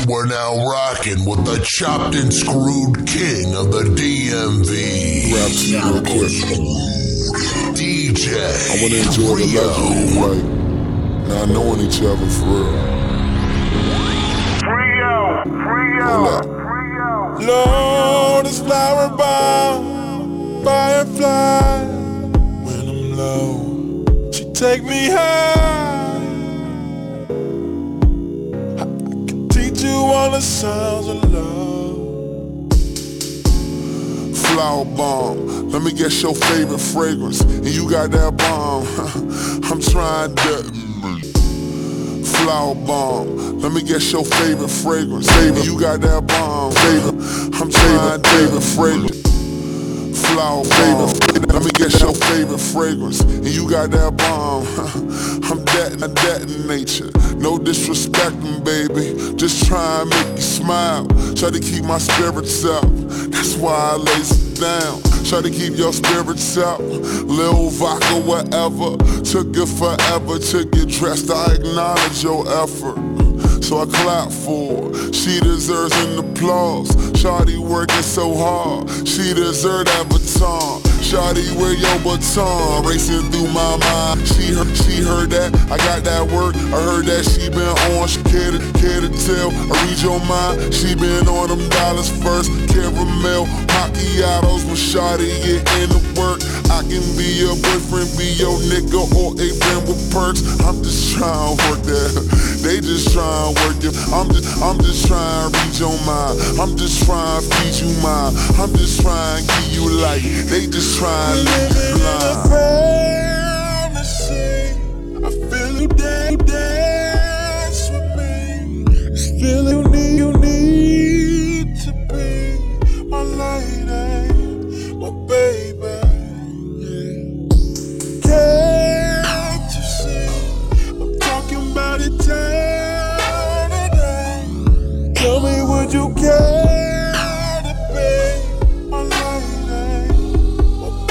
are now rocking with the chopped and screwed king of the DMV. Rap to you real quick. DJ I wanna enjoy the life we live right. Now knowing each other for real. Hold up. Lord is flower bound, firefly. When I'm low, she take me high. I can teach you all the sounds of love. Flower bomb, let me guess your favorite fragrance, and you got that bomb. I'm trying to. Flower bomb, let me guess your favorite fragrance. Baby, you got that bomb. Favorite, I'm trying favorite fragrance. Flower bomb, let me guess your favorite fragrance, and you got that bomb. I'm that in nature, no disrespecting, baby. Just try and make you smile. Try to keep my spirits up. That's why I lace it down. Try to keep your spirits up. Lil vodka, whatever. Took it forever to get dressed. I acknowledge your effort, so I clap for her. She deserves an applause. Shawty working so hard, she deserve that baton. Shawty, where your baton? Racing through my mind. She heard that, I got that work. I heard that she been on. She care to tell, I read your mind. She been on them dollars first. Caramel macchiatos when Shawty get into work. I can be your boyfriend, be your nigga, or a friend with perks. I'm just trying to work that. They just trying to work it. I'm just trying to read your mind. I'm just trying to feed you mine. I'm just trying to give you light. They just trying to leave you blind. I feel you dance with me. Still you need to be my lady, my baby. Can't you see? I'm talking about it today. Tell me, would you care to be my lady, my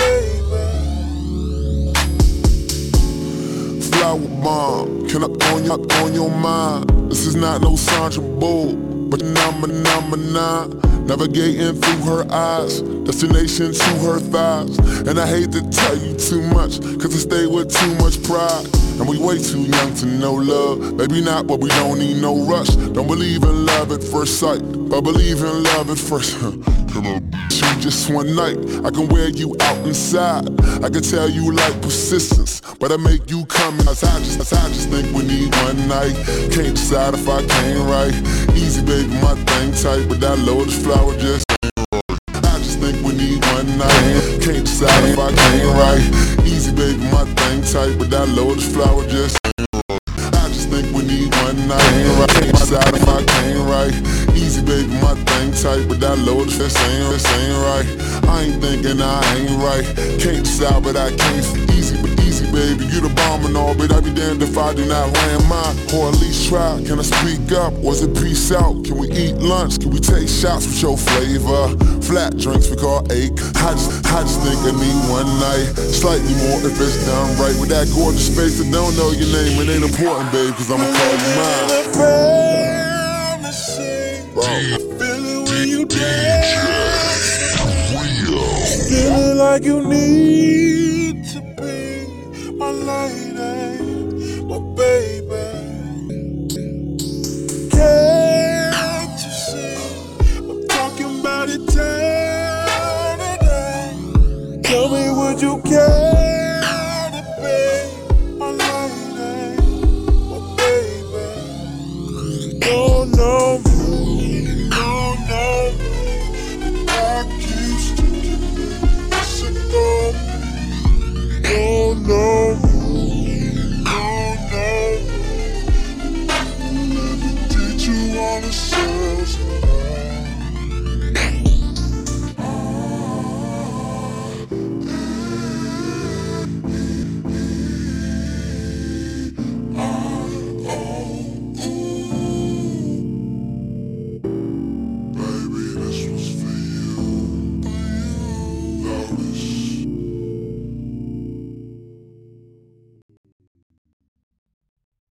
baby? Flower bomb, can I on your mind? This is not no Sandra Bull, but number 9. Navigating through her eyes, destination to her thighs. And I hate to tell you too much, cause I stay with too much pride. And we way too young to know love. Maybe not, but we don't need no rush. Don't believe in love at first sight, but believe in love at first. Come on, you just one night. I can wear you out inside. I can tell you like persistence, but I make you come. I just think we need one night. Can't decide if I came right. Easy baby, my thing tight, but that lotus flower just I just think we need one night. Can't decide if I came right. Easy baby, my thing tight, but that lotus flower just I just think we need one night. Can't decide if I came right. Easy baby, my thing tight, but that lotus just ain't right. I ain't thinking I ain't right. Can't decide, but I can't. Easy baby, you the bomb and all, but I'd be damned if I do not land mine, or at least try. Can I speak up? Was it peace out? Can we eat lunch? Can we take shots with your flavor? Flat drinks we call ache. I just think I need one night, slightly more if it's done right. With that gorgeous face that don't know your name, it ain't important, babe, cause I'ma call you mine. I feel it when you dance. Feeling like you need to be my lady.